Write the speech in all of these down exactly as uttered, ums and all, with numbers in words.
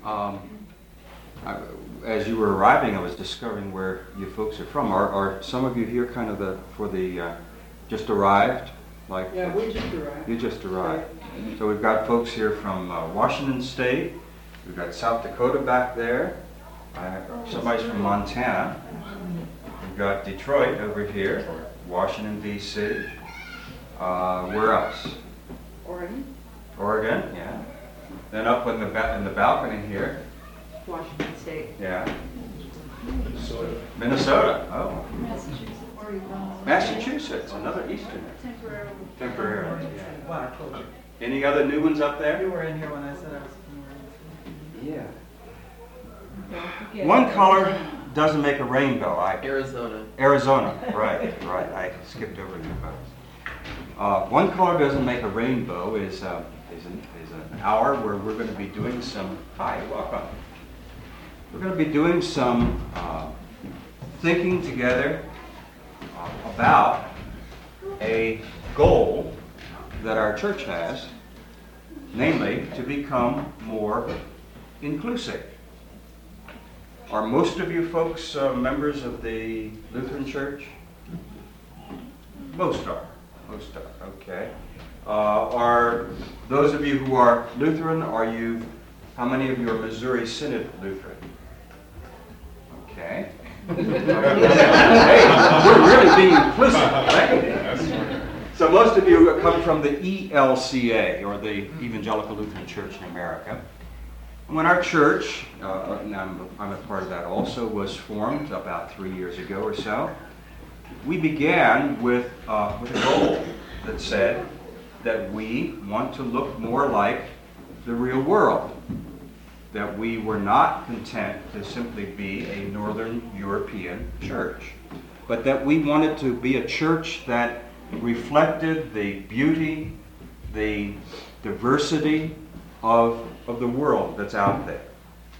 Um, I, as you were arriving, I was discovering where you folks are from. Are, are some of you here kind of the for the uh, just arrived? Like yeah, we just arrived. You just arrived. So we've got folks here from uh, Washington State. We've got South Dakota back there. Uh, somebody's from Montana. We've got Detroit over here. Washington, D C Uh, where else? Oregon. Oregon, yeah. Then up in the ba- in the balcony here. Washington State. Yeah. Minnesota. Minnesota. Oh. Massachusetts. Massachusetts, another Easterner. Temporarily. Temporarily, yeah. Wow, I told you. Any other new ones up there? You were in here when I said I was from Yeah. Don't forget One Arizona. color doesn't make a rainbow. I, Arizona. Arizona, right, right. I skipped over you folks. Uh, one color doesn't make a rainbow is, uh, is, an, is an hour where we're going to be doing some, hi, welcome. We're going to be doing some uh, thinking together uh, about a goal that our church has, namely to become more inclusive. Are most of you folks uh, members of the Lutheran Church? Most are. Most are, okay. Uh, are those of you who are Lutheran, are you, how many of you are Missouri Synod Lutheran? Okay. Hey, we're really being inclusive, right? So most of you come from the E L C A, or the Evangelical Lutheran Church in America. When our church, uh, and I'm, I'm a part of that also, was formed about three years ago or so, we began with, uh, with a goal that said that we want to look more like the real world, that we were not content to simply be a Northern European church, but that we wanted to be a church that reflected the beauty, the diversity of, of the world that's out there.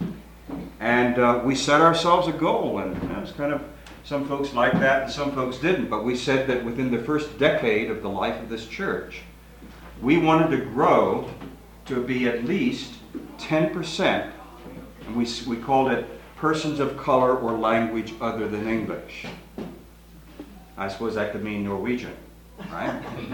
And uh, we set ourselves a goal, and you know, it's kind of, some folks liked that and some folks didn't, but we said that within the first decade of the life of this church, we wanted to grow to be at least ten percent, and we, we called it persons of color or language other than English. I suppose that could mean Norwegian, right?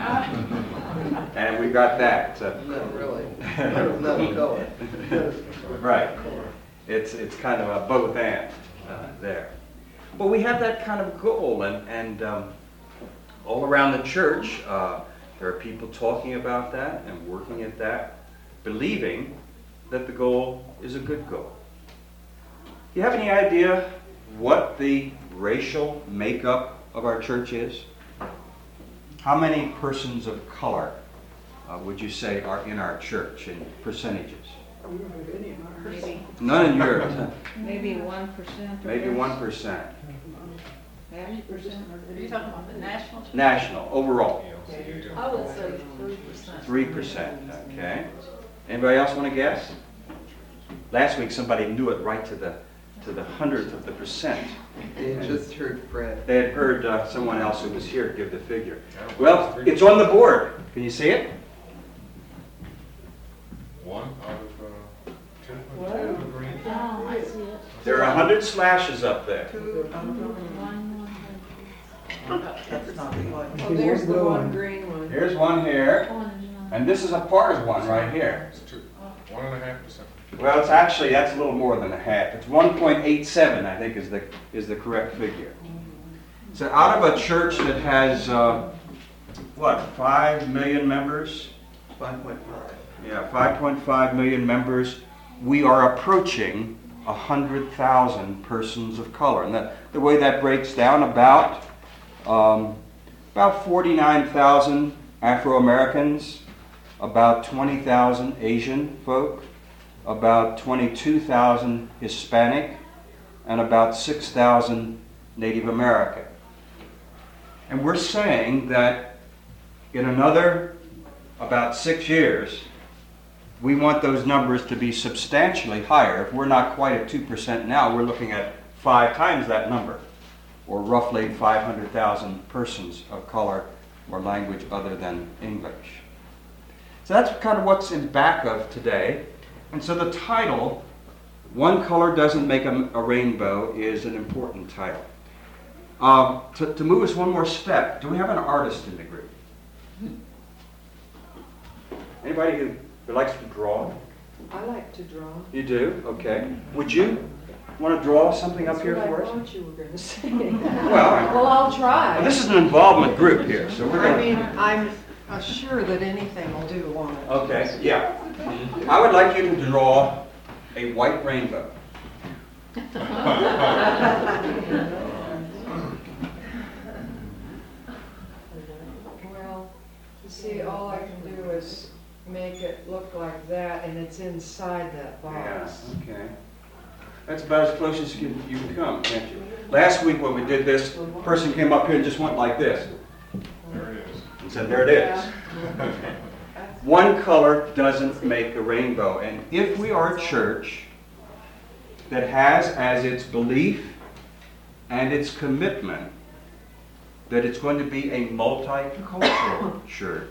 And we got that. So. No, really. No color. Right. It's it's kind of a both and uh, there. But we have that kind of goal, and, and um, all around the church, uh, there are people talking about that and working at that, believing that the goal is a good goal. Do you have any idea what the racial makeup of our church is? How many persons of color uh, would you say are in our church in percentages? We don't have any in ours. Maybe, None in yours. maybe one percent. Maybe one percent. Half percent. Are you talking about the national? National, overall. I would say three percent. Three percent, okay. Anybody else want to guess? Last week somebody knew it right to the to the hundredth of the percent. They just heard Fred. They had heard uh, someone else who was here give the figure. Well, it's on the board. Can you see it? One out of uh, ten. What? ten of the green. Oh, I see it. There are a hundred slashes up there. Two. One, one, That's not the one. Oh, there's the one green one. Here's one here, one, one. and this is a part of one right here. It's two. One and a half percent. Well, it's actually, that's a little more than a half. It's one point eight seven, I think, is the is the correct figure. So out of a church that has, uh, what, five million members? Five point five. Yeah, five point five million members. We are approaching one hundred thousand persons of color. And the, the way that breaks down, about, um, about forty-nine thousand Afro-Americans, about twenty thousand Asian folk, about twenty-two thousand Hispanic, and about six thousand Native American. And we're saying that in another about six years, we want those numbers to be substantially higher. If we're not quite at two percent now, we're looking at five times that number, or roughly five hundred thousand persons of color or language other than English. So that's kind of what's in back of today. And so the title One Color Doesn't Make a, a Rainbow is an important title. Uh, to, to move us one more step, do we have an artist in the group? Anybody who, who likes to draw? I like to draw. You do? Okay. Would you want to draw something up here That's for what I us? thought you were going to say. Well, Well, I'll try. this is an involvement group here, so we're I going mean, I'm uh, sure that anything will do on it. Okay, yeah. I would like you to draw a white rainbow. Well, you see, all I can do is make it look like that, and it's inside that box. Yeah, okay. That's about as close as you can, you can come, can't you? Last week when we did this, a person came up here and just went like this There it is. and said, there it is. One color doesn't make a rainbow. And if we are a church that has as its belief and its commitment that it's going to be a multicultural church,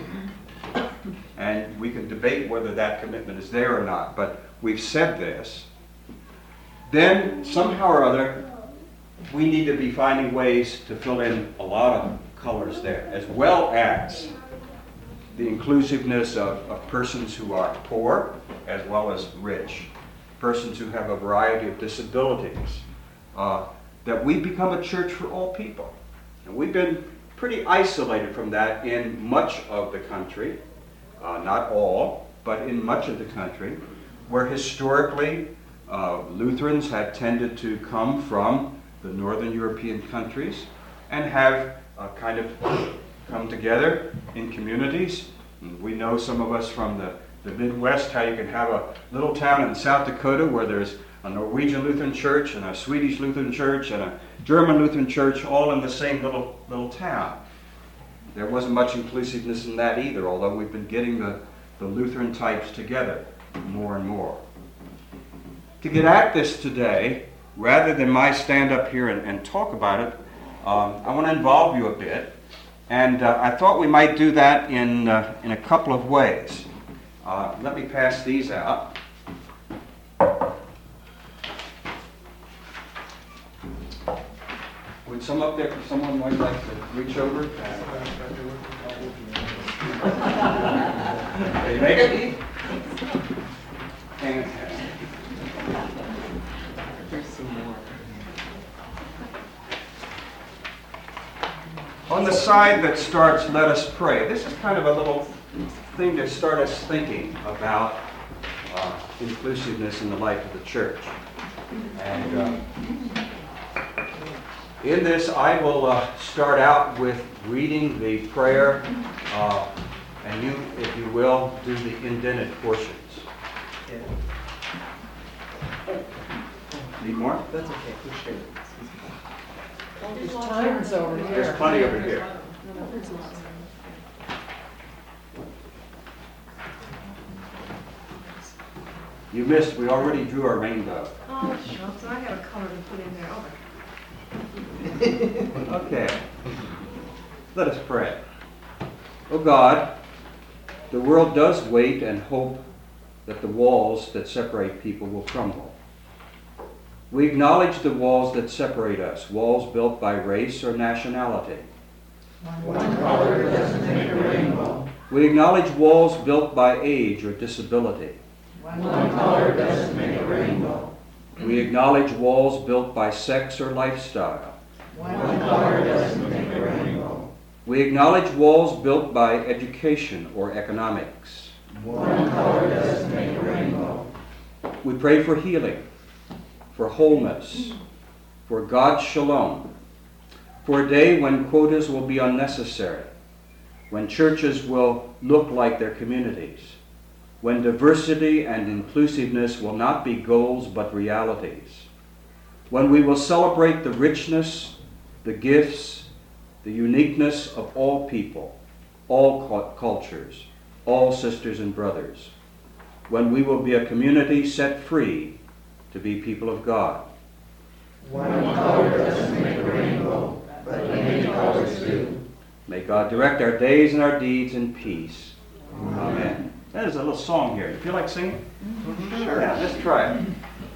and we can debate whether that commitment is there or not, but we've said this, then somehow or other we need to be finding ways to fill in a lot of colors there, as well as the inclusiveness of, of persons who are poor as well as rich, persons who have a variety of disabilities, uh, that we become a church for all people. And we've been pretty isolated from that in much of the country, uh, not all, but in much of the country, where historically uh, Lutherans had tended to come from the northern European countries and have uh, kind of come together in communities. And we know, some of us from the, the Midwest, how you can have a little town in South Dakota where there's a Norwegian Lutheran church and a Swedish Lutheran church and a German Lutheran church all in the same little little town. There wasn't much inclusiveness in that either, although we've been getting the, the Lutheran types together more and more. To get at this today, rather than my stand up here and, and talk about it, um, I want to involve you a bit. And uh, I thought we might do that in, uh, in a couple of ways. Uh, let me pass these out. Would some up there, someone might like to reach over? Can you make it? Fantastic. There's some more. On the side that starts, let us pray. This is kind of a little thing to start us thinking about uh, inclusiveness in the life of the church. And uh, in this, I will uh, start out with reading the prayer, uh, and you, if you will, do the indented portions. Yeah. Need more? That's okay, we share it. There's tons over here. There's plenty over here. You missed, we already drew our rainbow. Oh, shucks, I have a color to put in there. Okay. Let us pray. Oh God, the world does wait and hope that the walls that separate people will crumble. We acknowledge the walls that separate us, walls built by race or nationality. One color doesn't make a rainbow. We acknowledge walls built by age or disability. One color doesn't make a rainbow. We acknowledge walls built by sex or lifestyle. One color doesn't make a rainbow. We acknowledge walls built by education or economics. One color doesn't make a rainbow. We pray for healing, for wholeness, for God's shalom, for a day when quotas will be unnecessary, when churches will look like their communities, when diversity and inclusiveness will not be goals but realities, when we will celebrate the richness, the gifts, the uniqueness of all people, all cultures, all sisters and brothers, when we will be a community set free to be people of God. One color doesn't make a rainbow, but many colors do. May God direct our days and our deeds in peace. Amen. That is a little song here. You feel like singing? Mm-hmm. Sure. Yeah, let's try it.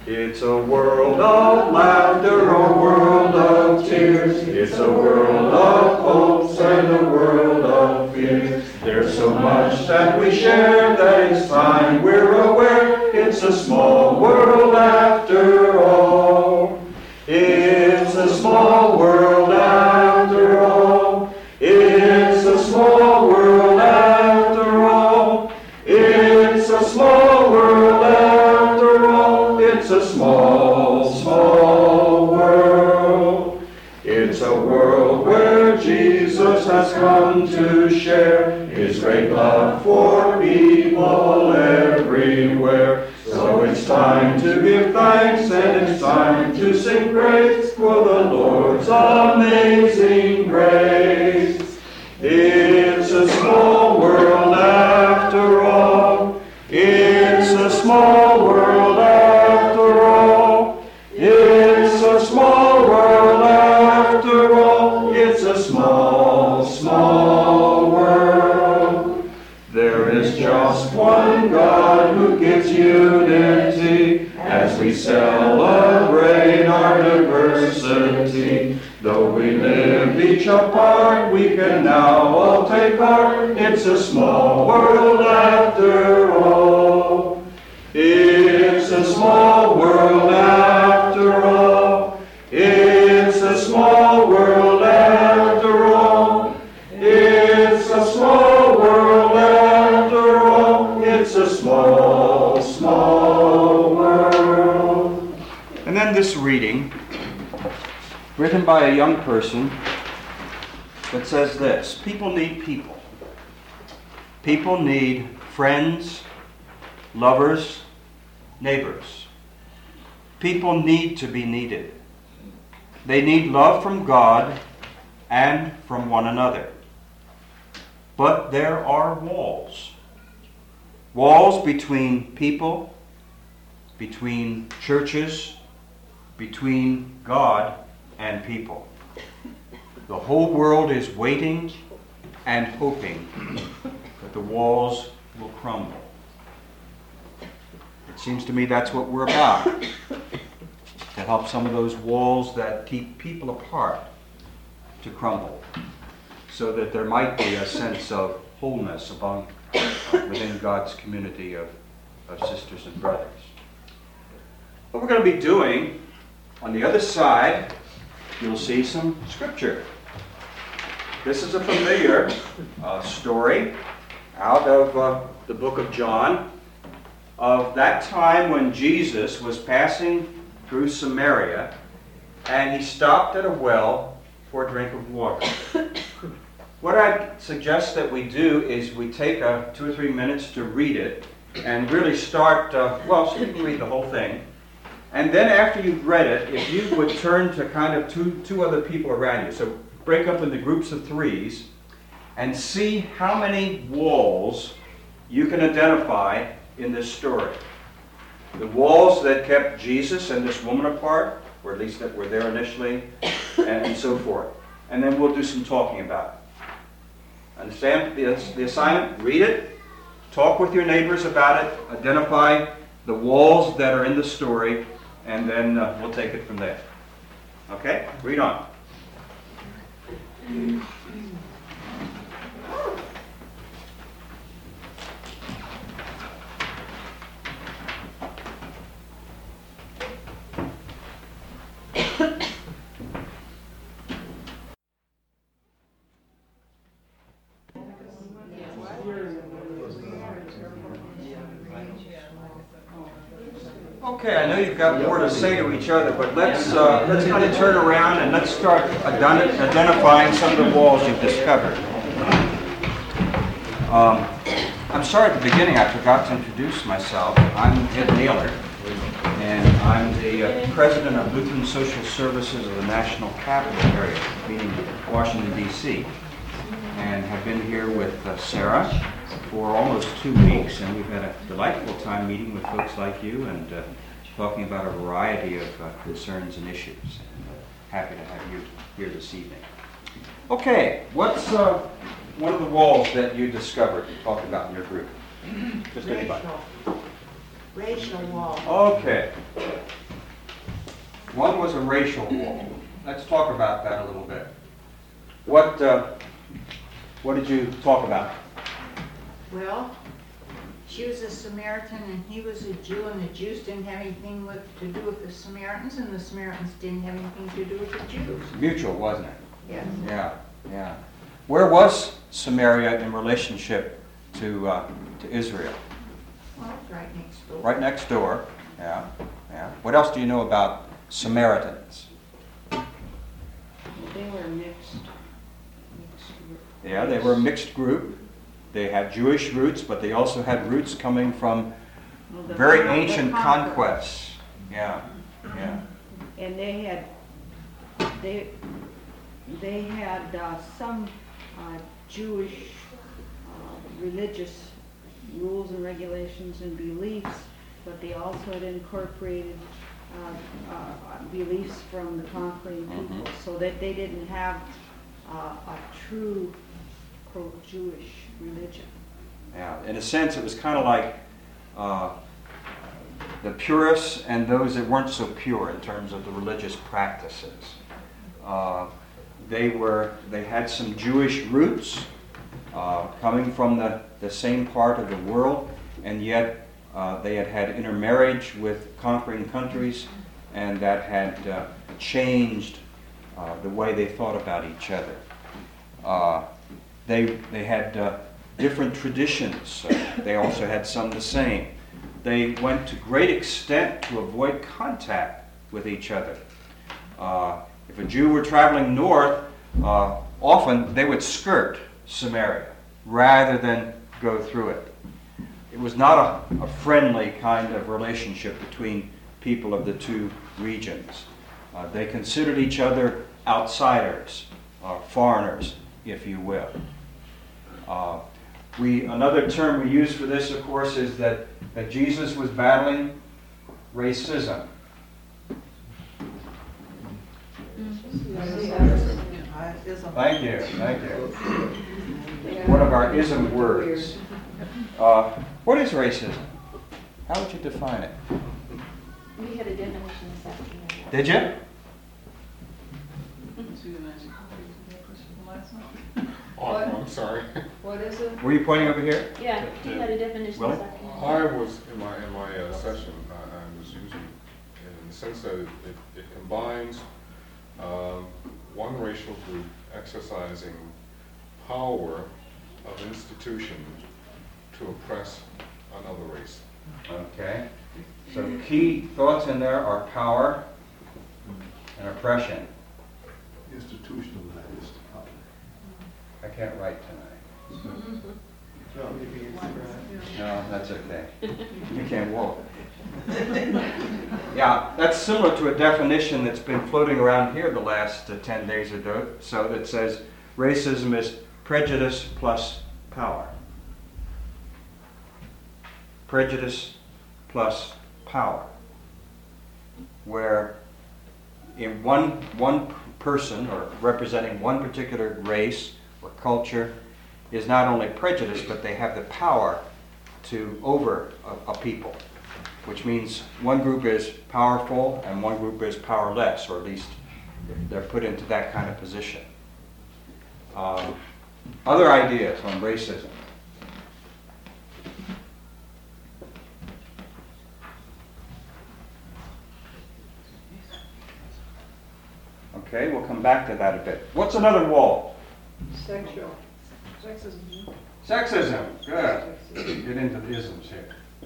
It's a world of laughter, a world of tears. It's a world of hopes and a world of fears. There's so much that we share that it's time we're aware. It's a small world after all. It's a small world after all. It's a small world after all. It's a small world after all. It's a small, small world. It's a world where Jesus has come to share His great love for people everywhere. So it's time to give thanks and it's time to sing praise for the Lord's amazing grace. It's a small world after all. It's a small world after all. It's a small world after all. It's a small, small world. There is just one God who gives unity as we celebrate our diversity. Though we live each apart, we can now all take part. It's a small world after all. It's a small world after all. It's a small world after all. It's a small world after all. It's a small, small world. And then this reading, written by a young person, that says this: people need people. People need friends, lovers, neighbors. People need to be needed. They need love from God and from one another. But there are walls. Walls between people, between churches, between God and people. The whole world is waiting and hoping that the walls will crumble. It seems to me that's what we're about. To help some of those walls that keep people apart to crumble, so that there might be a sense of wholeness among, within God's community of, of sisters and brothers. What we're going to be doing, on the other side, you'll see some scripture. This is a familiar uh, story out of uh, the book of John, of that time when Jesus was passing through Samaria, and he stopped at a well for a drink of water. What I suggest that we do is we take uh, two or three minutes to read it, and really start, uh, well, so you can read the whole thing. And then after you've read it, if you would turn to kind of two, two other people around you. So break up into groups of threes and see how many walls you can identify in this story. The walls that kept Jesus and this woman apart, or at least that were there initially, and, and so forth. And then we'll do some talking about it. Understand the, the assignment? Read it, talk with your neighbors about it, identify the walls that are in the story, and then uh, we'll take it from there. Okay? Read on. Okay, I know you've got more to say to each other, but let's uh, let's kind of turn around and let's start ident- identifying some of the walls you've discovered. Um, I'm sorry at the beginning I forgot to introduce myself. I'm Ed Naylor, and I'm the uh, president of Lutheran Social Services of the National Capital Area, meaning Washington, D C, and have been here with uh, Sarah for almost two weeks, and we've had a delightful time meeting with folks like you and uh, talking about a variety of uh, concerns and issues. And, uh, happy to have you here this evening. Okay, what's uh, one of the walls that you discovered and talked about in your group? Just anybody. Racial wall. Okay. One was a racial wall. Let's talk about that a little bit. What uh, what did you talk about? Well, she was a Samaritan and he was a Jew, and the Jews didn't have anything with, to do with the Samaritans, and the Samaritans didn't have anything to do with the Jews. Mutual, wasn't it? Yes. Yeah, yeah. Where was Samaria in relationship to uh, to Israel? Well, it's right next door. Right next door. Yeah, yeah. What else do you know about Samaritans? They were mixed. mixed group. Yeah, they were a mixed group. They had Jewish roots, but they also had roots coming from Well, the very con- the ancient conquerors. conquests. Yeah, yeah. And they had, they, they had uh, some uh, Jewish uh, religious rules and regulations and beliefs, but they also had incorporated uh, uh, beliefs from the conquering people, Mhm. so that they didn't have uh, a true, quote, Jewish religion. Yeah, in a sense, it was kind of like uh, the purists and those that weren't so pure in terms of the religious practices. Uh, they were, they had some Jewish roots uh, coming from the, the same part of the world, and yet uh, they had had intermarriage with conquering countries, and that had uh, changed uh, the way they thought about each other. Uh, they, they had uh, different traditions. Uh, they also had some the same. They went to great extent to avoid contact with each other. Uh, if a Jew were traveling north, uh, often they would skirt Samaria rather than go through it. It was not a, a friendly kind of relationship between people of the two regions. Uh, they considered each other outsiders, uh, foreigners, if you will. Uh, we another term we use for this, of course, is that, that Jesus was battling racism. Thank you, thank you. One of our ism words. Uh, what is racism? How would you define it? We had a definition this afternoon. Did you? Oh, I'm sorry. What is it? Were you pointing over here? Yeah, he had a definition Willie? this afternoon. I was, in my, in my uh, session, I, I was using, in the sense that it, it, it combines um, one racial group exercising power of institution to oppress another race. Okay. So key thoughts in there are power and oppression. Institutionalized. I can't write tonight. No, that's okay. You can't walk. Yeah, that's similar to a definition that's been floating around here the last uh, ten days or so that says racism is prejudice plus power. Prejudice plus power. Where in one, one person, or representing one particular race or culture, is not only prejudice, but they have the power to over a, a people, which means one group is powerful and one group is powerless, or at least they're put into that kind of position. Um, other ideas on racism? Okay, we'll come back to that a bit. What's another wall? Sexual. Sexism. Sexism. Good. Get into the isms here.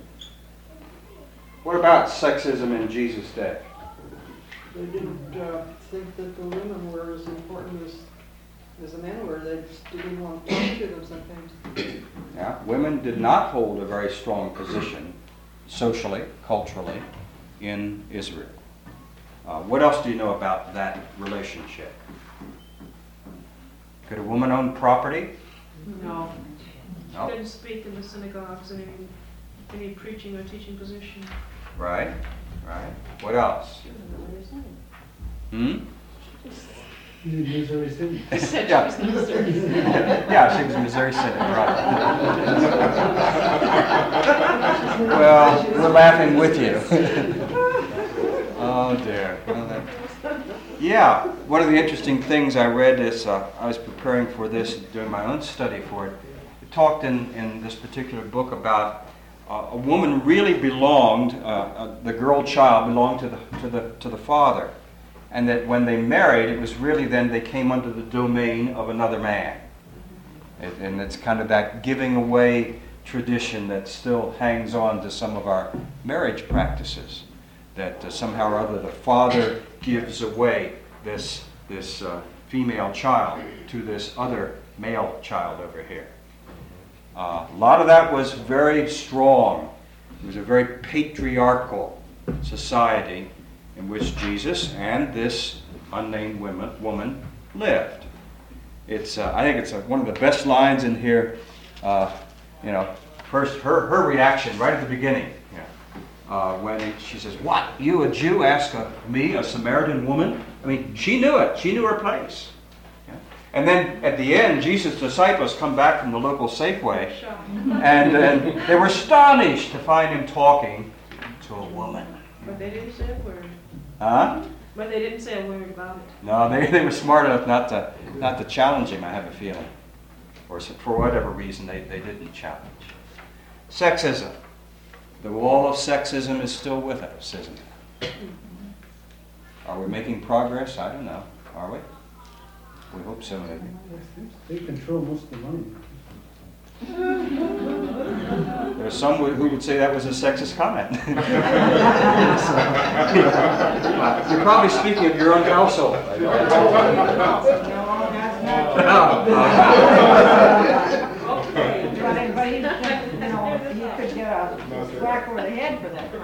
What about sexism in Jesus' day? They didn't uh, think that the women were as important as, as the men were. They just didn't want to talk to them sometimes. Yeah, women did not hold a very strong position socially, culturally, in Israel. Uh, what else do you know about that relationship? Could a woman own property? No. No. Couldn't speak in the synagogues in any, any preaching or teaching position. Right, right. What else? Hmm? Missouri City. Yeah. Yeah, she was Missouri Synod, right. Well, we're laughing with you. uh, Oh dear. Well, that- yeah, one of the interesting things I read is uh, I was preparing for this, doing my own study for it. It talked in, in this particular book about uh, a woman really belonged, uh, uh, the girl child belonged to the to the to the father, and that when they married, it was really then they came under the domain of another man. It, and it's kind of that giving away tradition that still hangs on to some of our marriage practices. That uh, somehow or other the father gives away this this uh, female child to this other male child over here. Uh, a lot of that was very strong. It was a very patriarchal society in which Jesus and this unnamed woman, woman lived. It's uh, I think it's uh, one of the best lines in here. Uh, you know, first her her reaction right at the beginning. Uh, when it, she says, "What? You, a Jew, ask a, me, a Samaritan woman?" I mean, she knew it. She knew her place. Yeah. And then at the end, Jesus' disciples come back from the local Safeway, and, and they were astonished to find him talking to a woman. But they didn't say a word. Huh? But they didn't say a word about it. No, they, they were smart enough not to not to challenge him, I have a feeling. Or so, for whatever reason, they, they didn't challenge. Sexism. The wall of sexism is still with us, isn't it? Are we making progress? I don't know. Are we? We hope so, maybe. They control most of the money. There's some who who would say that was a sexist comment. So, you're probably speaking of your own household. No, that's not. But, but you, you know, you could get a whack over the head for that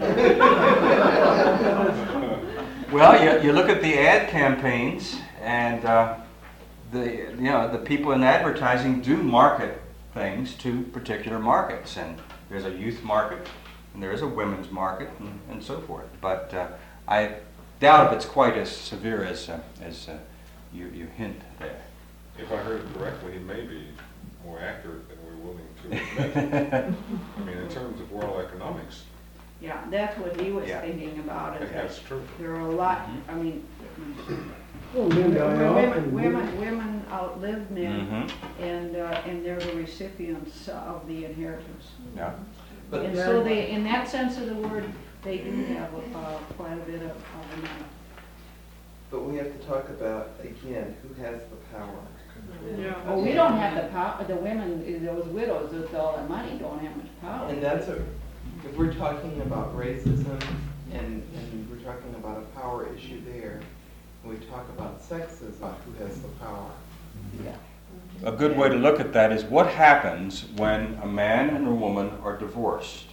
comment. Well, you, you look at the ad campaigns, and uh, the you know the people in advertising do market things to particular markets, and there's a youth market, and there is a women's market, and, and so forth. But uh, I doubt if it's quite as severe as uh, as uh, you you hint there. If I heard it correctly, it may be more accurate than we're willing to admit. I mean, in terms of world economics, Yeah, that's what he was Yeah. thinking about. Is that that's true. there are a lot. I mean, Well, men die off women, and women, women outlive men, Mm-hmm. and uh, and they're the recipients of the inheritance. Yeah. But And so they, in that sense of the word, they do have uh, quite a bit of, of a amount. But we have to talk about, again, who has the power. Yeah. Oh, we don't have the power. The women, those widows with all that money, don't have much power. And that's a, if we're talking about racism and, and we're talking about a power issue there, and we talk about sexism, who has the power. Yeah. A good way to look at that is what happens when a man and a woman are divorced.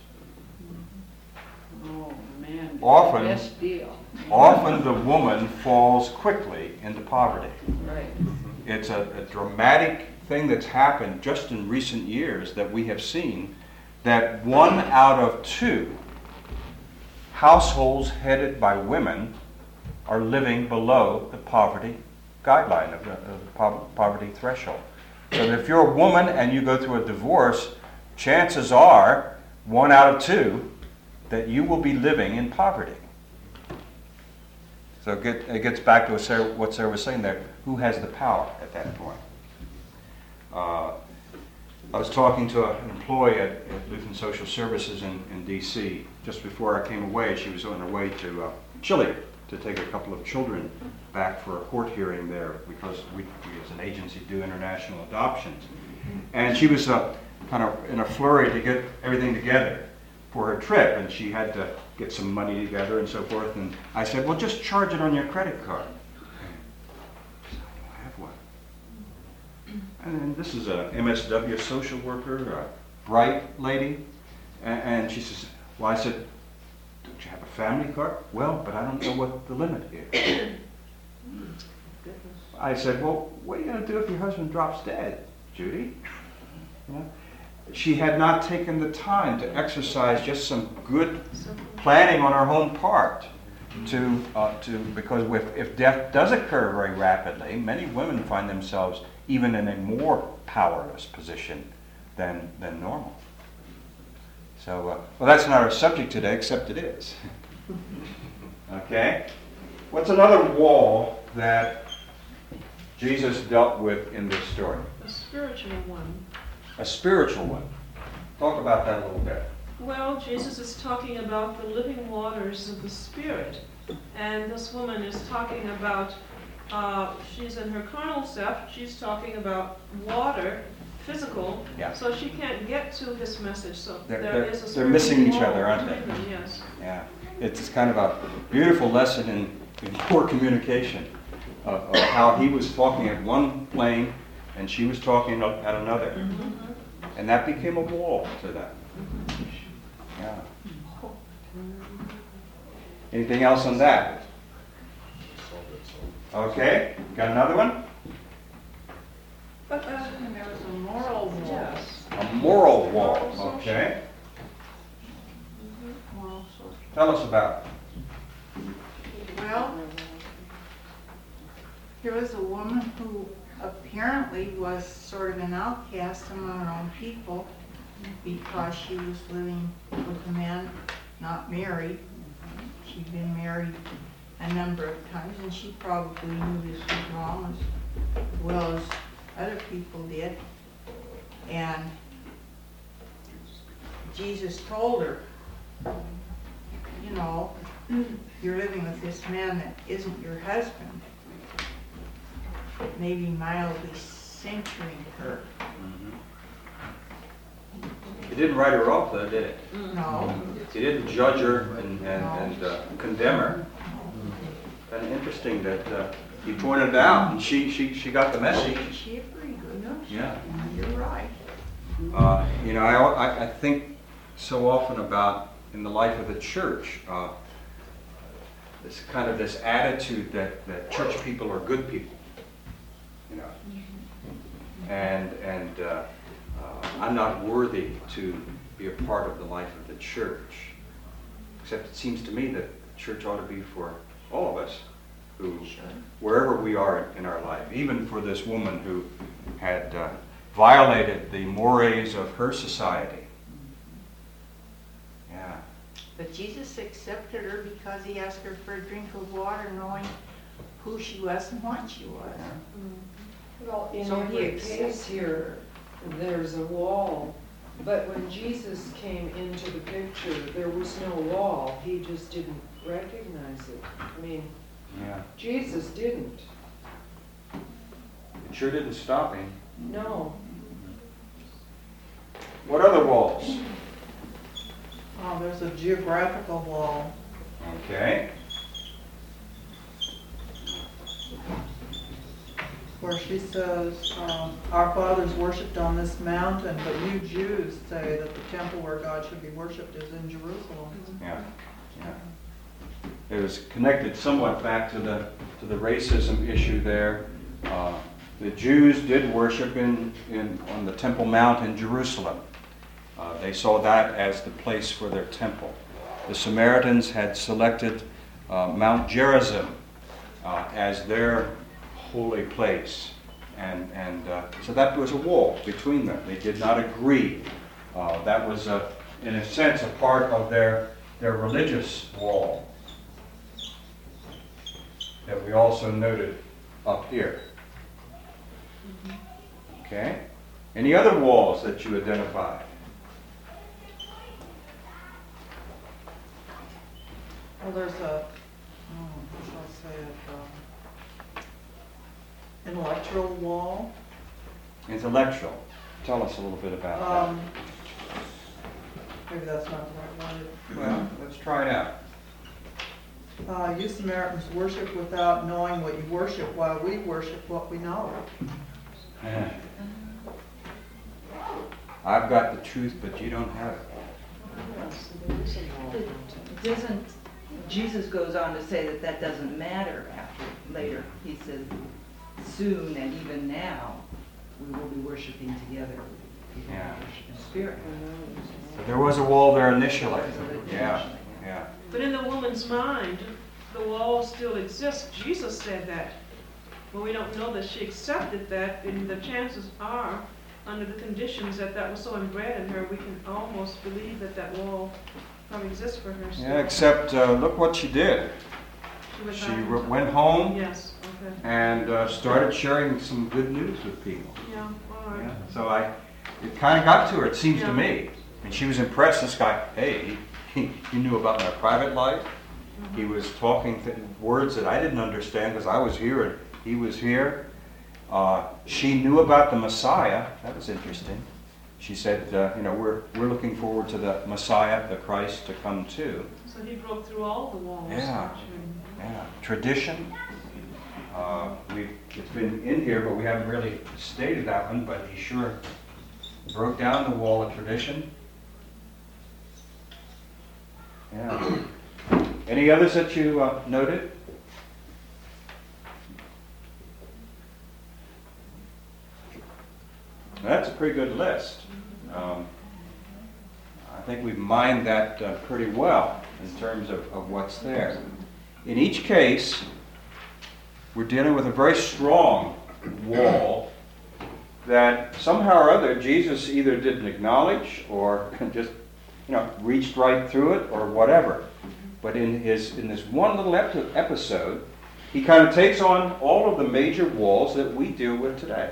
Oh man. Often- Best deal. Often the woman falls quickly into poverty. Right. It's a, a dramatic thing that's happened just in recent years that we have seen that one out of two households headed by women are living below the poverty guideline of the, of the po- poverty threshold. So that if you're a woman and you go through a divorce, chances are one out of two that you will be living in poverty. So it, get, it gets back to what Sarah, what Sarah was saying there. Who has the power at that point? Uh, I was talking to an employee at, at Lutheran Social Services in, in D C just before I came away. She was on her way to uh, Chile to take a couple of children back for a court hearing there because we, we as an agency do international adoptions. And she was uh, kind of in a flurry to get everything together for her trip, and she had to get some money together and so forth. And I said, well, just charge it on your credit card. She said, I don't have one. And then this is a M S W social worker, a bright lady. And, and she says, well, I said, don't you have a family card? Well, but I don't know what the limit is. I said, well, what are you going to do if your husband drops dead, Judy? You know? She had not taken the time to exercise just some good planning on her own part to, uh, to because if, if death does occur very rapidly, many women find themselves even in a more powerless position than, than normal. So, uh, well, that's not our subject today, except it is. Okay? What's another wall that Jesus dealt with in this story? A spiritual one. A spiritual one. Talk about that a little bit. Well, Jesus is talking about the living waters of the Spirit. And this woman is talking about, uh, she's in her carnal self, she's talking about water, physical, Yeah. so she can't get to his message. So They're- there they're- is a they're spiritual missing each wall other, aren't they? between them, yes. Yeah. It's kind of a beautiful lesson in, in poor communication of, of how he was talking at one plane and she was talking at another. And that became a wall to them. Yeah. Anything else on that? Okay, got another one? But, uh, And there was a moral wall. yes. A moral wall, okay. Moral social. Tell us about it. Well, there was a woman who apparently was sort of an outcast among her own people because she was living with a man not married. She'd been married a number of times, and she probably knew this was wrong as well as other people did. And Jesus told her, you know, you're living with this man that isn't your husband. Maybe mildly censuring her. He didn't write her off though, did it? No. He didn't judge her and, and, and uh, condemn her. Kind of interesting that uh, he pointed it out and she, she, she got the message. She agreed with us. Yeah. You're right. Uh, you know, I, I, I think so often about in the life of the church, uh, this kind of this attitude that, that church people are good people, you know, and and uh, uh, I'm not worthy to be a part of the life of the church. Except it seems to me that the church ought to be for all of us, who, wherever we are in our life, even for this woman who had uh, violated the mores of her society. Yeah. But Jesus accepted her because he asked her for a drink of water, knowing who she was and what she was. Well, in So he every accepts case here, there's a wall, but when Jesus came into the picture, there was no wall. He just didn't recognize it. I mean, Yeah. Jesus didn't. It sure didn't stop him. No. What other walls? Oh, there's a geographical wall. Okay. Where she says, um, our fathers worshipped on this mountain, but you Jews say that the temple where God should be worshipped is in Jerusalem. Yeah. Yeah. It was connected somewhat back to the to the racism issue there. Uh, the Jews did worship in, in on the Temple Mount in Jerusalem. Uh, they saw that as the place for their temple. The Samaritans had selected uh, Mount Gerizim uh, as their holy place. And, and uh, so that was a wall between them. They did not agree. Uh, that was, a, in a sense, a part of their, their religious wall that we also noted up here. Okay? Any other walls that you identified? Well, there's a, oh, how shall I say it, um, intellectual wall. Intellectual. Tell us a little bit about Um, maybe that's not the right word. that. Well, let's try it out. Uh, you Samaritans worship without knowing what you worship, while we worship what we know. I've got the truth, but you don't have it. Yes, there is a wall. Doesn't, Jesus goes on to say that that doesn't matter after, later. He says, soon and even now, we will be worshiping together. People Yeah. worship in spirit. But there was a wall there initially. Yeah, yeah. But in the woman's mind, the wall still exists. Jesus said that. But we don't know that she accepted that, and the chances are, under the conditions that that was so inbred in her, we can almost believe that that wall probably exists for her still. Yeah, except uh, look what she did. She went She back re- into- went home Yes, okay. and uh, started sharing some good news with people. Yeah, all right. Yeah, so I, it kind of got to her, it seems to Yeah. me. And she was impressed, this guy, hey, he, he knew about my private life. He was talking th- words that I didn't understand because I was here and he was here. Uh, she knew about the Messiah, that was interesting. She said, uh, you know, we're, we're looking forward to the Messiah, the Christ, to come too. So he broke through all the walls. Yeah. actually. Yeah, tradition. Uh, we it's been in here, but we haven't really stated that one, but he sure broke down the wall of tradition. Yeah. Any others that you uh, noted? That's a pretty good list. Um, I think we've mined that uh, pretty well in terms of, of what's there. In each case, we're dealing with a very strong wall that somehow or other Jesus either didn't acknowledge or just, you know, reached right through it or whatever. But in his in this one little epi- episode, he kind of takes on all of the major walls that we deal with today.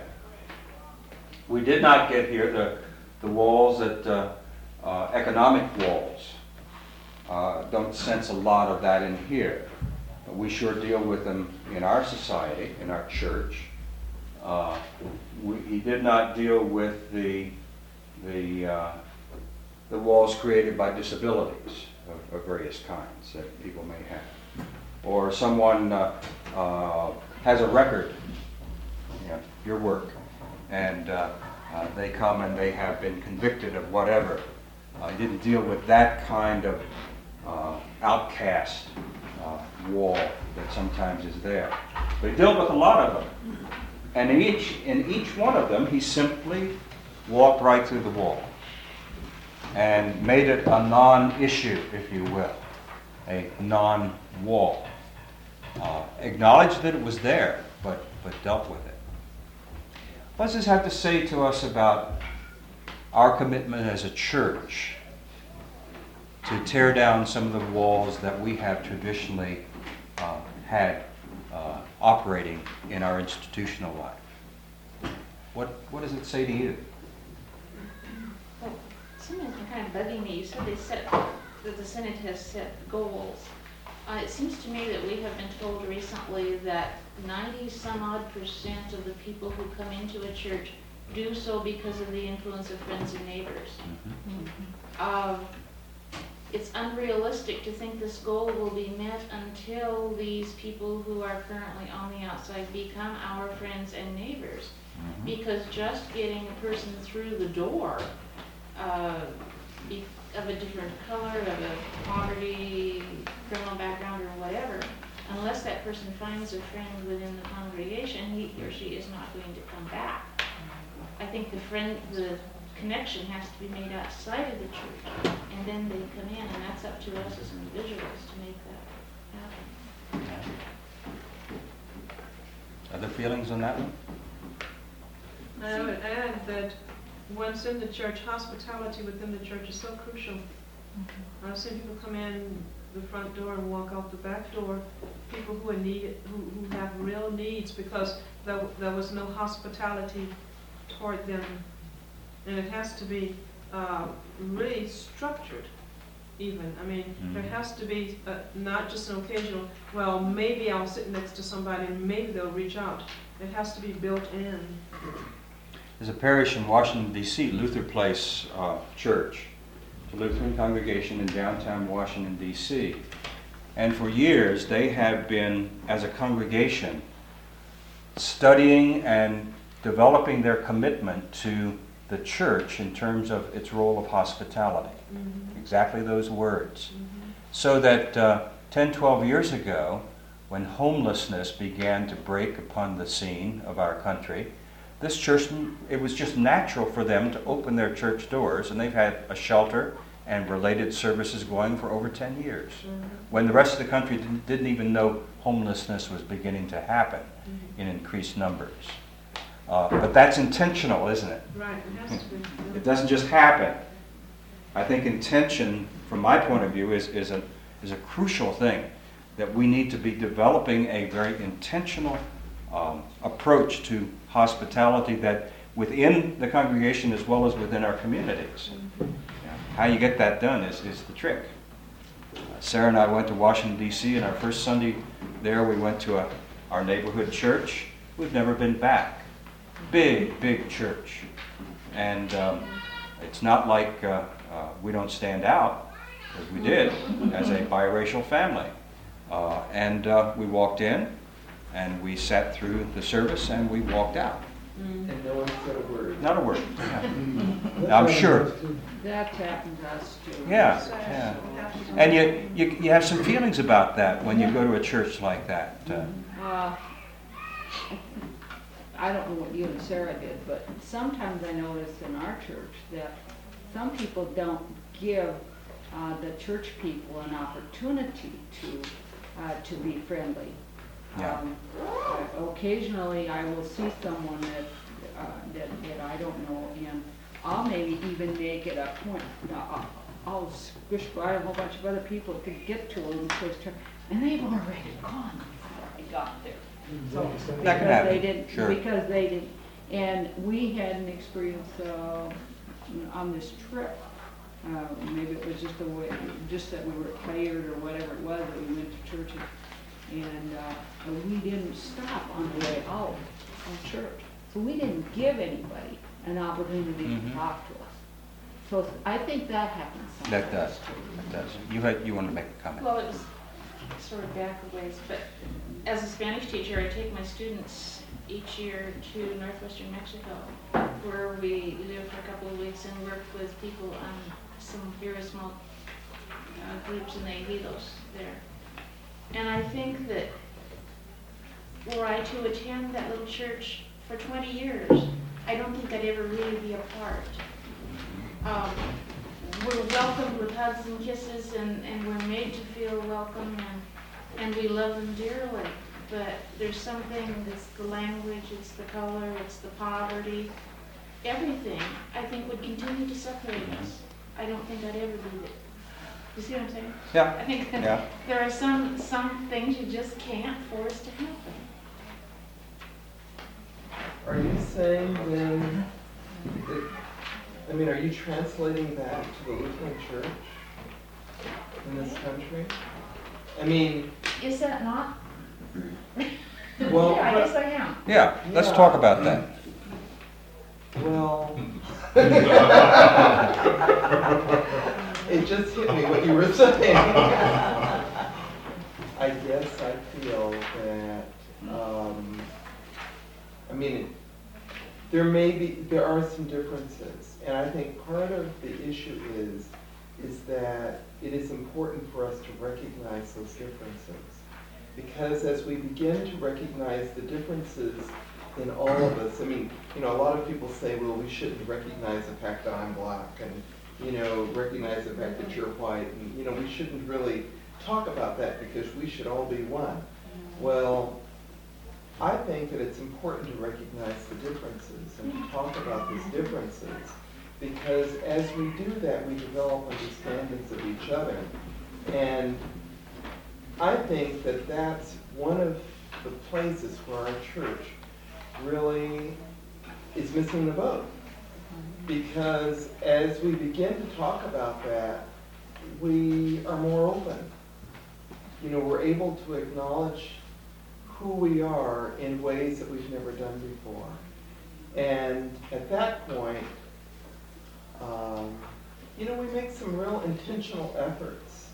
We did not get here the the walls that uh, uh, economic walls. Uh, don't sense a lot of that in here. We sure deal with them in our society, in our church. Uh, we, he did not deal with the the uh, the walls created by disabilities of, of various kinds that people may have, or someone uh, uh, has a record, you know, your work, and uh, uh, they come and they have been convicted of whatever. Uh, he didn't deal with that kind of uh, outcast uh, wall that sometimes is there. But he dealt with a lot of them. And in each, in each one of them, he simply walked right through the wall and made it a non-issue, if you will, a non-wall. Uh, acknowledged that it was there, but, but dealt with it. What does this have to say to us about our commitment as a church to tear down some of the walls that we have traditionally uh, had uh, operating in our institutional life? What what does it say to you? Well, something's been kind of bugging me. You said they set, that the Senate has set goals. Uh, it seems to me that we have been told recently that ninety some odd percent of the people who come into a church do so because of the influence of friends and neighbors. Mm-hmm. Um, it's unrealistic to think this goal will be met until these people who are currently on the outside become our friends and neighbors. Mm-hmm. Because just getting a person through the door, uh, be, of a different color, of a poverty, criminal background, or whatever, unless that person finds a friend within the congregation, he or she is not going to come back. I think the friend, the connection has to be made outside of the church, and then they come in, and that's up to us as individuals to make that happen. Other feelings on that one? I would add that once in the church, hospitality within the church is so crucial. I've seen people come in the front door and walk out the back door, people who are needed, who, who have real needs because there, there was no hospitality toward them. And it has to be uh, really structured, even. I mean, mm-hmm. there has to be uh, not just an occasional, well, maybe I'll sit next to somebody and maybe they'll reach out. It has to be built in. There's a parish in Washington, D C, Luther Place uh, Church, a Lutheran congregation in downtown Washington, D C. And for years, they have been, as a congregation, studying and developing their commitment to the church in terms of its role of hospitality. Mm-hmm. Exactly those words. Mm-hmm. So that uh, ten, twelve years ago, when homelessness began to break upon the scene of our country, this church, it was just natural for them to open their church doors, and they've had a shelter and related services going for over ten years, mm-hmm. when the rest of the country didn't, didn't even know homelessness was beginning to happen mm-hmm. in increased numbers. Uh, but that's intentional, isn't it? Right, it has to be. It doesn't just happen. I think intention, from my point of view, is, is, a, is a crucial thing. that we need to be developing a very intentional um, approach to hospitality that within the congregation as well as within our communities. Yeah. How you get that done is, is the trick. Uh, Sarah and I went to Washington, D C, and our first Sunday there we went to a, our neighborhood church. We've never been back. Big, big church. And um, it's not like uh, uh, we don't stand out, as we did, as a biracial family. Uh, and uh, we walked in, and we sat through the service, and we walked out. And no one said a word. Not a word. Yeah. I'm sure. That's happened to us too. Yeah, yeah. And you, you, you have some feelings about that when you go to a church like that. Uh, Uh, I don't know what you and Sarah did, but sometimes I notice in our church that some people don't give uh, the church people an opportunity to uh, to be friendly. Yeah. Um, I- occasionally, I will see someone that, uh, that that I don't know, and I'll maybe even make it a point. Now, I'll, I'll squish by a whole bunch of other people to get to them, and they've already gone before I got there. So, That can because happen, they didn't, sure. because they didn't, and we had an experience uh, on this trip. Uh, maybe it was just the way, just that we were tired or whatever it was, that we went to church and, and uh, we didn't stop on the way out of church. So we didn't give anybody an opportunity Mhm. to talk to us. So I think that happens sometimes. that does. That does. You had, you want to make a comment? Well, it was sort of back a ways, but as a Spanish teacher, I take my students each year to northwestern Mexico, where we live for a couple of weeks and work with people on some very small uh, groups in the ejidos there. And I think that were I to attend that little church for twenty years, I don't think I'd ever really be a part. Um, we're welcomed with hugs and kisses, and, and we're made to feel welcome, and, and we love them dearly. But there's something, it's the language, it's the color, it's the poverty, everything, I think would continue to separate us. I don't think I'd ever be there. You see what I'm saying? Yeah. I think that Yeah. there are some, some things you just can't force to happen. Are you saying then, that, I mean, are you translating that to the Lutheran Church in this country? I mean, Is that not? well, Yeah, I but- guess I am. Yeah, let's Yeah. talk about that. well, it just hit me what you were saying. I guess I feel that, um, I mean, there may be, there are some differences, and I think part of the issue is, is that it is important for us to recognize those differences. Because as we begin to recognize the differences in all of us, I mean, you know, a lot of people say, well, we shouldn't recognize the fact that I'm black, and, you know, recognize the fact that you're white, and, you know, we shouldn't really talk about that because we should all be one. Well, I think that it's important to recognize the differences and to talk about these differences, because as we do that, we develop understandings of each other. And I think that that's one of the places where our church really is missing the boat. Because as we begin to talk about that, we are more open. You know, we're able to acknowledge who we are in ways that we've never done before. And at that point, um, you know, we make some real intentional efforts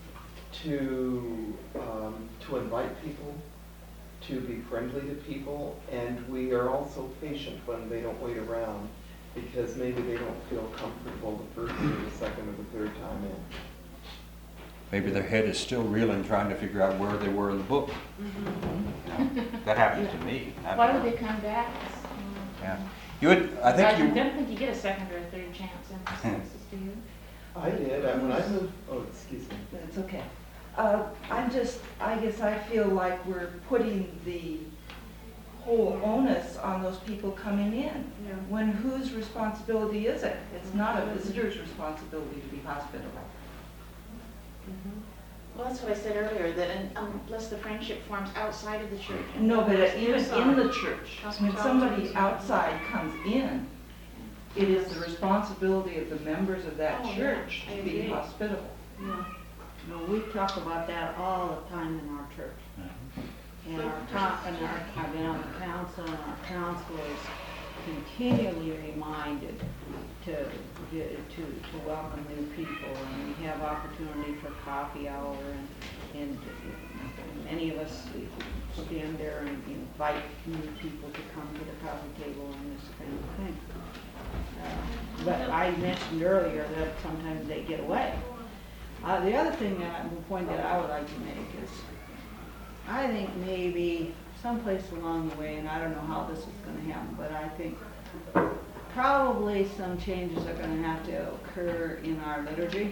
to, um, to invite people, to be friendly to people, and we are also patient when they don't wait around because maybe they don't feel comfortable the first or the second or the third time in. Maybe their head is still reeling, trying to figure out where they were in the book. Mm-hmm. Yeah. That happens to me. I've- Why would they come back? Yeah. You would, I I think don't you, think you get a second or a third chance in this census, do you? I did, I- when I moved, oh, excuse me. That's okay. Uh, I'm just, I guess I feel like we're putting the whole onus on those people coming in. Yeah. When whose responsibility is it? It's not a visitor's responsibility to be hospitable. Well, that's what I said earlier, that un- unless the friendship forms outside of the church. No, but even in the church, That's when what somebody I'm- outside comes in, it is the responsibility of the members of that Oh, yeah, church I to be agree. hospitable. Yeah. No, we talk about that all the time in our church. And our top, and our, I've been on the council, and our council is continually reminded to, to, to welcome new people. And we have opportunity for coffee hour, and, and many of us stand there and invite new people to come to the coffee table and this kind of thing. Uh, But I mentioned earlier that sometimes they get away. Uh, the other thing that, I- the point that I would like to make is, I think maybe someplace along the way, and I don't know how this is gonna happen, but I think probably some changes are gonna have to occur in our liturgy.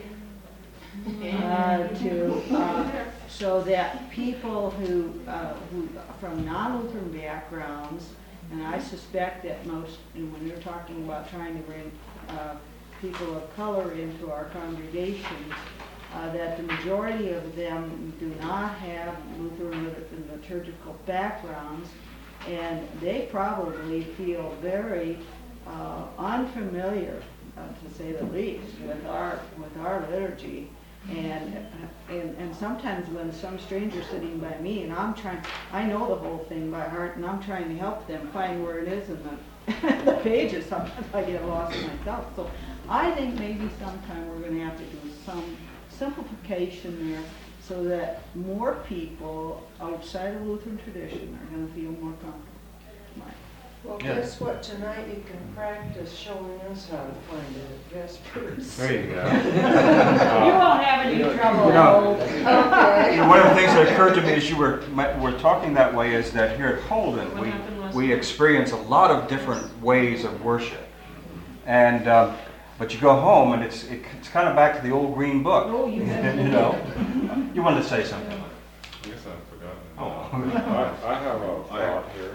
Uh, to, uh, so that people who, uh, who, from non-Lutheran backgrounds, and I suspect that most, and when you're talking about trying to bring, uh, people of color into our congregations, uh, that the majority of them do not have Lutheran lit- liturgical backgrounds, and they probably feel very, uh, unfamiliar, uh, to say the least, with our, with our liturgy. And, and, and sometimes when some stranger's sitting by me and I'm trying, I know the whole thing by heart and I'm trying to help them find where it is in the, the pages, sometimes I get lost myself. So I think maybe sometime we're gonna have to do some simplification there so that more people outside of Lutheran tradition are gonna feel more comfortable. Mike? Well, Yeah. guess what, tonight you can practice showing us how to find it at Vespers. There you go. You won't have any trouble. You know, Okay. One of the things that occurred to me as you were, were talking that way is that here at Holden, What we, happened last we night? experience a lot of different ways of worship. And, um, but you go home and it's, it's kind of back to the old green book. Oh, you bet. You know? You wanted to say something? I guess I've forgotten. Oh. I, I have a thought here.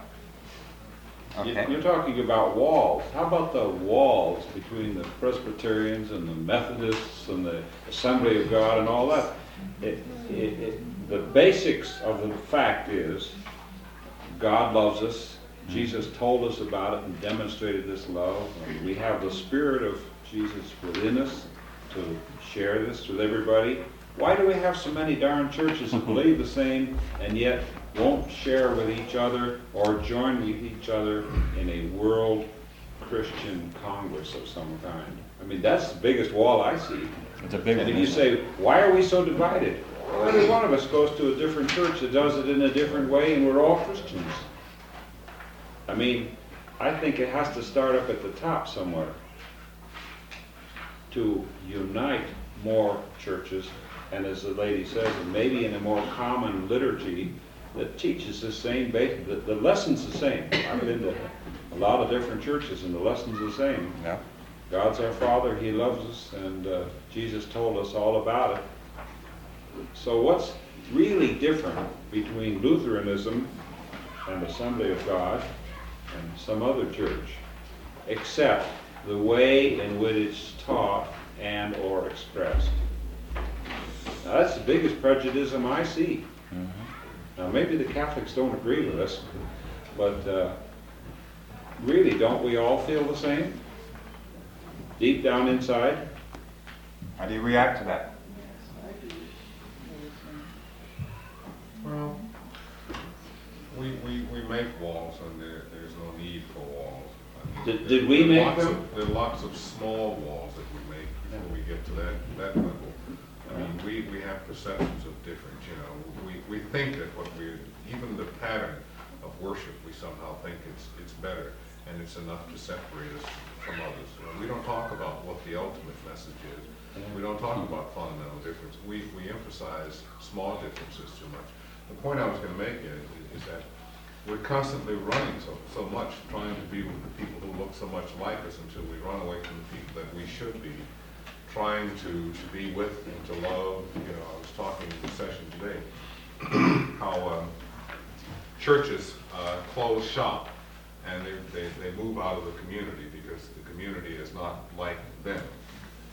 You- Okay. You're talking about walls. How about the walls between the Presbyterians and the Methodists and the Assembly of God and all that? It, it, it, the basics of the fact is God loves us. Jesus told us about it and demonstrated this love. And we have the Spirit of Jesus within us to share this with everybody. Why do we have so many darn churches that believe the same and yet won't share with each other or join with each other in a world Christian Congress of some kind? I mean, that's the biggest wall I see. It's a big And if one. you say, why are we so divided? Well, every one of us goes to a different church that does it in a different way, and we're all Christians. I mean, I think it has to start up at the top somewhere to unite more churches, and as the lady says, maybe in a more common liturgy that teaches the same basic, the, the lesson's the same. I've been to a lot of different churches, and the lesson's the same. Yeah. God's our Father, He loves us, and uh, Jesus told us all about it. So what's really different between Lutheranism and Assembly of God and some other church, except the way in which it's taught and or expressed? Now, that's the biggest prejudice I see. Mhm. Now, maybe the Catholics don't agree with us, but uh, really, don't we all feel the same? Deep down inside? How do you react to that? Well, we, we, we make walls and there, there's no need for walls. I mean, Did- there- did we there are make lots them? of- There are lots of small walls that we make before we get to that, that level. I mean, we, we have perceptions of difference, you know. We, we think that what we, even the pattern of worship, we somehow think it's, it's better and it's enough to separate us from others. You know, we don't talk about what the ultimate message is. We don't talk about fundamental difference. We, we emphasize small differences too much. The point I was going to make is, is that we're constantly running so, so much, trying to be with the people who look so much like us until we run away from the people that we should be, trying to, to be with and to love. You know, I was talking in the session today how um, churches uh, close shop and they, they, they move out of the community because the community is not like them.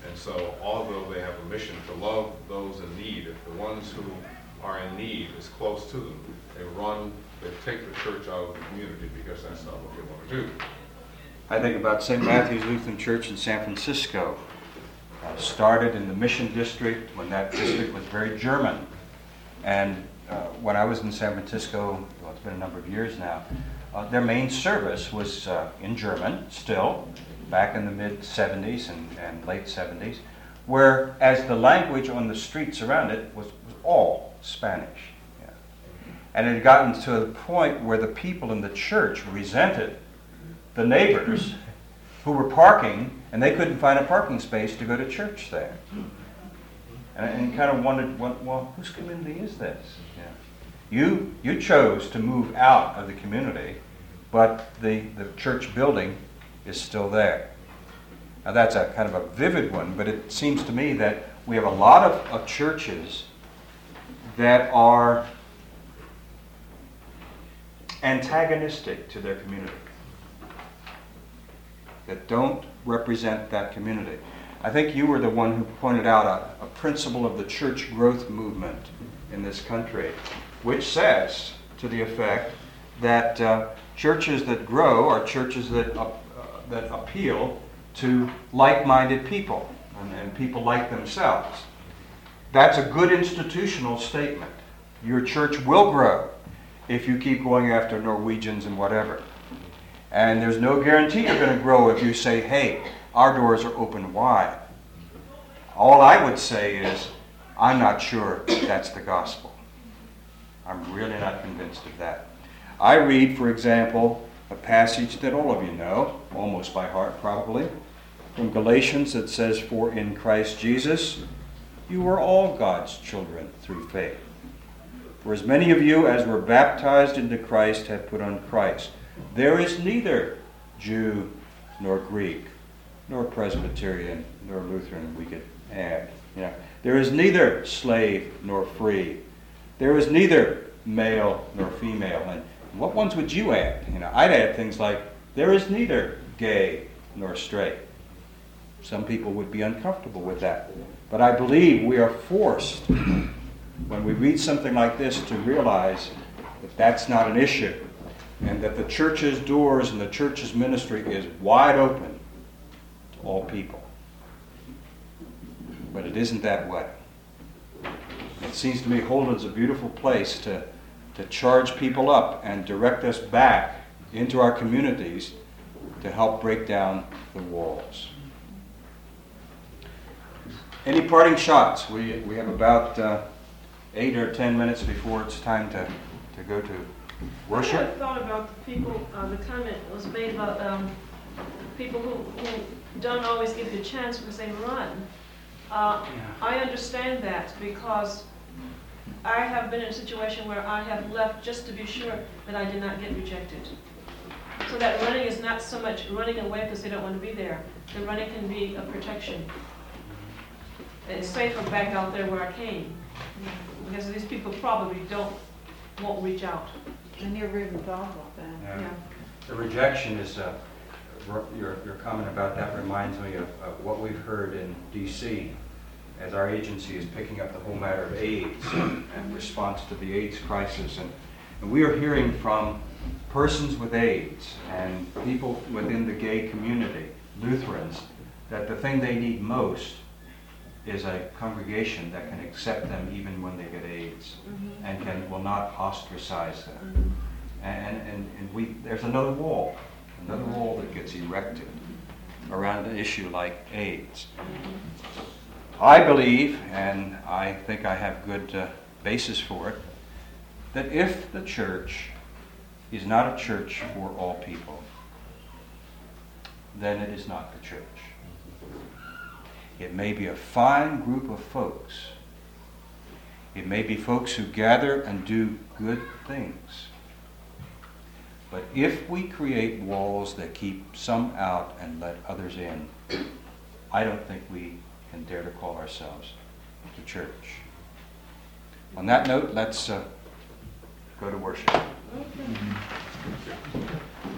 And so although they have a mission to love those in need, if the ones who are in need is close to them, they run, they take the church out of the community because that's not what they want to do. I think about Saint Matthew's Lutheran Church in San Francisco. Uh, started in the Mission District when that district was very German. And uh, when I was in San Francisco, well, it's been a number of years now, uh, their main service was uh, in German still, back in the mid seventies and, and late seventies, whereas the language on the streets around it was, was all Spanish. Yeah. And it had gotten to the point where the people in the church resented the neighbors who were parking, and they couldn't find a parking space to go to church there. And, and kind of wondered, well, well, whose community is this? Yeah. You you chose to move out of the community, but the, the church building is still there. Now that's a kind of a vivid one, but it seems to me that we have a lot of, of churches that are antagonistic to their community, that don't represent that community. I think you were the one who pointed out a, a principle of the church growth movement in this country, which says to the effect that uh, churches that grow are churches that uh, that appeal to like-minded people and, and people like themselves. That's a good institutional statement. Your church will grow if you keep going after Norwegians and whatever. And there's no guarantee you're going to grow if you say, hey, our doors are open wide. All I would say is, I'm not sure that's the gospel. I'm really not convinced of that. I read, for example, a passage that all of you know, almost by heart probably, from Galatians that says, for in Christ Jesus you are all God's children through faith. For as many of you as were baptized into Christ have put on Christ. There is neither Jew nor Greek, nor Presbyterian, nor Lutheran, we could add. You know, there is neither slave nor free. There is neither male nor female. And what ones would you add? You know, I'd add things like, there is neither gay nor straight. Some people would be uncomfortable with that. But I believe we are forced, when we read something like this, to realize that that's not an issue, and that the church's doors and the church's ministry is wide open to all people. But it isn't that way. It seems to me Holden's a beautiful place to, to charge people up and direct us back into our communities to help break down the walls. Any parting shots? We, we have about uh, eight or ten minutes before it's time to, to go to worship. I had thought about the people, uh, the comment that was made about um, people who, who don't always give you a chance because they run. Uh, I understand that because I have been in a situation where I have left just to be sure that I did not get rejected. So that running is not so much running away because they don't want to be there. The running can be a protection. It's safer back out there where I came because these people probably don't, won't reach out. I never even thought about that. Yeah. Yeah. The rejection is, uh, your, your comment about that reminds me of, of what we've heard in D C as our agency is picking up the whole matter of AIDS and response to the AIDS crisis. And, and we are hearing from persons with AIDS and people within the gay community, Lutherans, that the thing they need most is a congregation that can accept them even when they get AIDS, mm-hmm. and can will not ostracize them. Mm-hmm. And, and, and we there's another wall, another mm-hmm. wall that gets erected around an issue like AIDS. Mm-hmm. I believe, and I think I have good uh, basis for it, that if the church is not a church for all people, then it is not the church. It may be a fine group of folks. It may be folks who gather and do good things. But if we create walls that keep some out and let others in, I don't think we can dare to call ourselves the church. On that note, let's uh, go to worship. Okay.